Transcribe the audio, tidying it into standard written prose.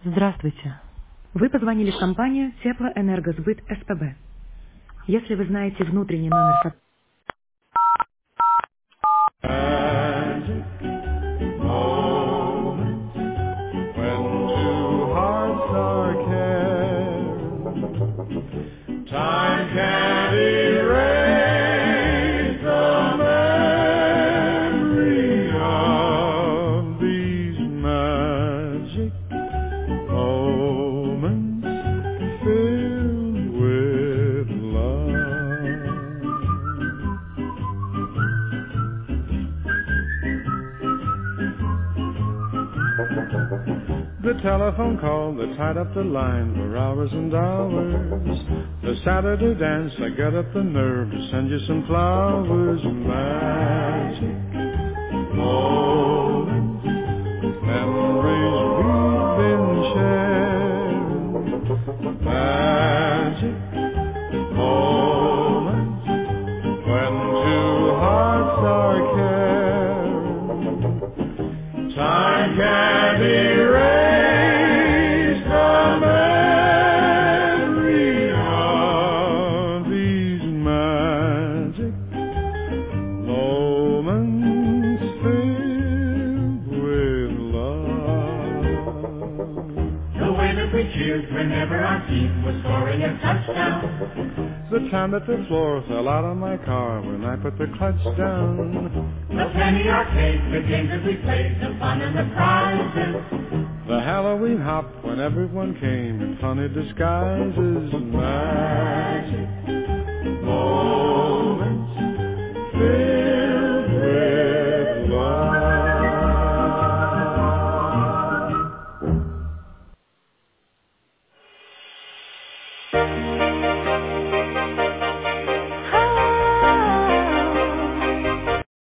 Здравствуйте. Вы позвонили в компанию Теплоэнергосбыт СПБ. Если вы знаете внутренний номер... Magic moment when two hearts are caring. Time can't erase the memory of these magic moments filled with love. The telephone call that tied up the line for hours and hours. The Saturday dance that got up the nerve to send you some flowers. Magic moments, memories we've been sharing. Magic moments when two hearts are caring. Time can't erase the memory of these magic moments filled with love. The way that we cheered whenever our team was scoring a touchdown. The time that the floor fell out of my car when I put the clutch down. The penny arcade, the games that we played, the fun and the prizes. The Halloween hop when everyone came in funny disguises. Magic moments